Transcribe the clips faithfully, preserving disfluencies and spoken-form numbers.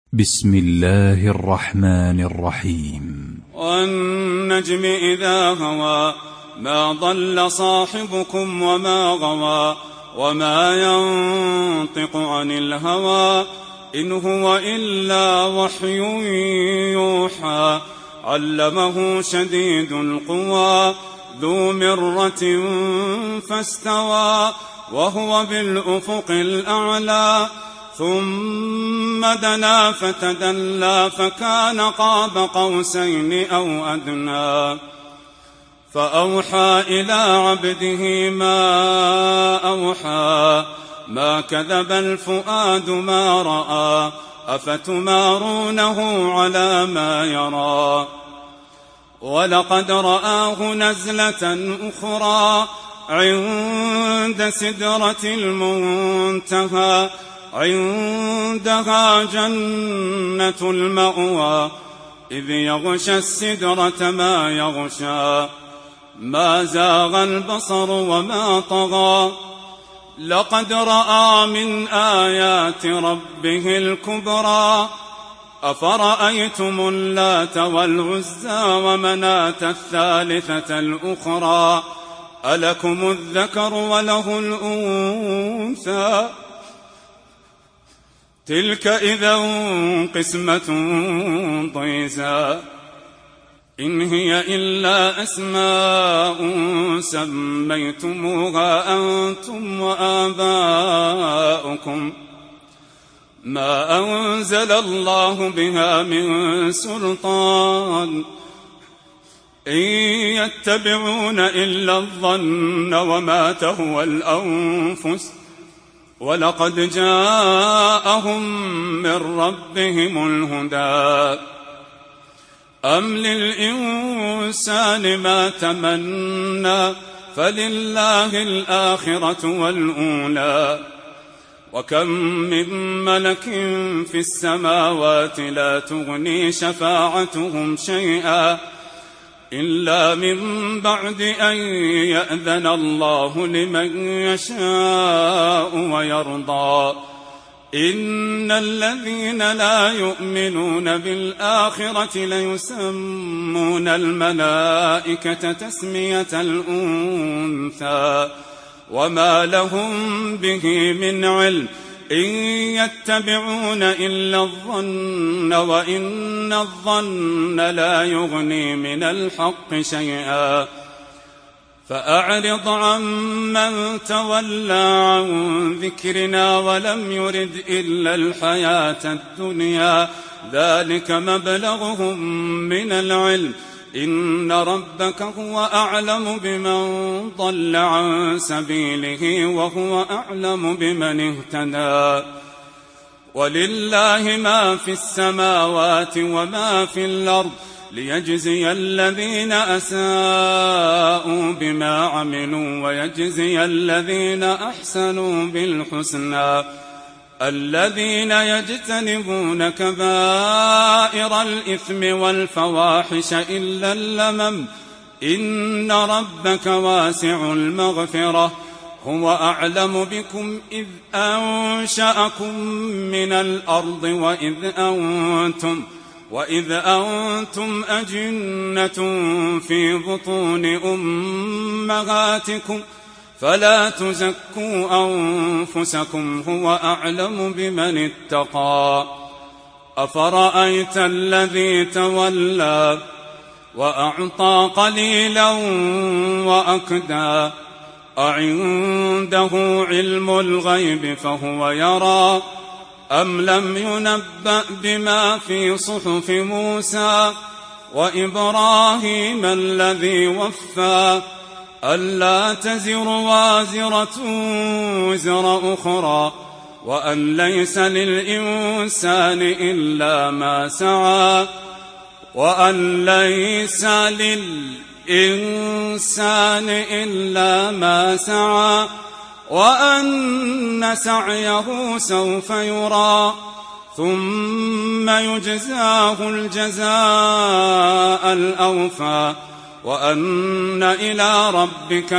بسم الله الرحمن الرحيم. والنجم إذا هوى ما ضل صاحبكم وما غوى وما ينطق عن الهوى إن هو إلا وحي يوحى علمه شديد القوى ذو مرة فاستوى وهو بالأفق الأعلى ثم دنا فتدلى فكان قاب قوسين أو أدنى فأوحى إلى عبده ما أوحى ما كذب الفؤاد ما رأى أفتمارونه على ما يرى ولقد رآه نزلة أخرى عند سدرة المنتهى عندها جنة المأوى إذ يغشى السدرة ما يغشى ما زاغ البصر وما طغى لقد رأى من آيات ربه الكبرى أفرأيتم اللات والعزى ومناة الثالثة الأخرى ألكم الذكر وله الأنثى تلك إذا قسمة ضيزى إن هي إلا أسماء سميتموها أنتم وآباؤكم ما أنزل الله بها من سلطان إن يتبعون إلا الظن وما تهوى الأنفس ولقد جاءهم من ربهم الهدى أم للإنسان ما تمنى فلله الآخرة والأولى وكم من ملك في السماوات لا تغني شفاعتهم شيئا إلا من بعد أن يأذن الله لمن يشاء ويرضى إن الذين لا يؤمنون بالآخرة ليسمون الملائكة تسمية الأنثى وما لهم به من علم إن يتبعون إلا الظن وإن الظن لا يغني من الحق شيئا فأعرض عمن تولى عن ذكرنا ولم يرد إلا الحياة الدنيا ذلك مبلغهم من العلم إن ربك هو أعلم بمن ضل عن سبيله وهو أعلم بمن اهتدى ولله ما في السماوات وما في الأرض ليجزي الذين أساءوا بما عملوا ويجزي الذين أحسنوا بالحسنى الذين يجتنبون كبائر الإثم والفواحش إلا اللمم إن ربك واسع المغفرة هو أعلم بكم إذ أنشأكم من الأرض وإذ أنتم وإذ أنتم أجنة في بطون أمهاتكم فلا تزكوا أنفسكم هو أعلم بمن اتقى أفرأيت الذي تولى وأعطى قليلا وأكدى أعنده علم الغيب فهو يرى أم لم ينبأ بما في صحف موسى وإبراهيم الذي وفى ألا تزر وازرة وزر أخرى وأن ليس للإنسان إلا ما سعى وأن ليس للإنسان إلا ما سعى وأن سعيه سوف يرى ثم يجزاه الجزاء الأوفى وأن إلى ربك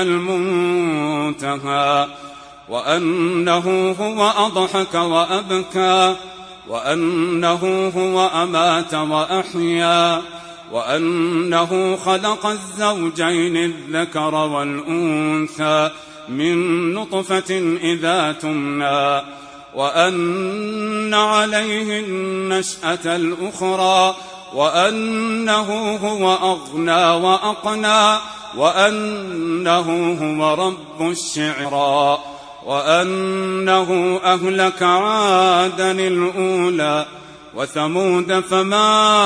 المنتهى وأنه هو أضحك وأبكى وأنه هو أمات وأحيا وأنه خلق الزوجين الذكر والأنثى من نطفة إذا تمنى وأن عليه النشأة الأخرى وأنه هو أغنى وأقنى وأنه هو رب الشعرى وأنه أهلك عادا الأولى وثمود فما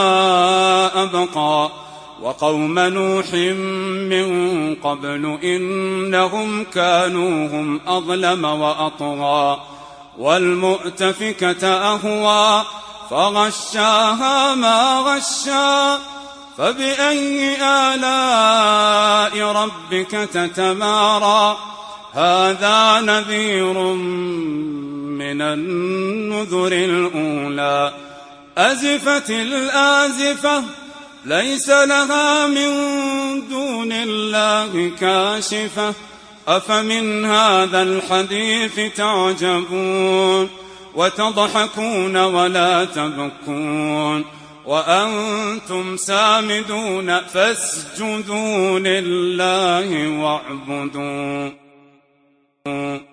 أبقى وقوم نوح من قبل إنهم كانوا هم أظلم وأطغى والمؤتفكة أهوى فغشاها ما غشا فبأي آلاء ربك تتمارى هذا نذير من النذر الأولى أزفت الآزفة ليس لها من دون الله كاشفة أفمن هذا الحديث تعجبون وتضحكون ولا تبكون وأنتم سامدون فاسجدوا لله واعبدوا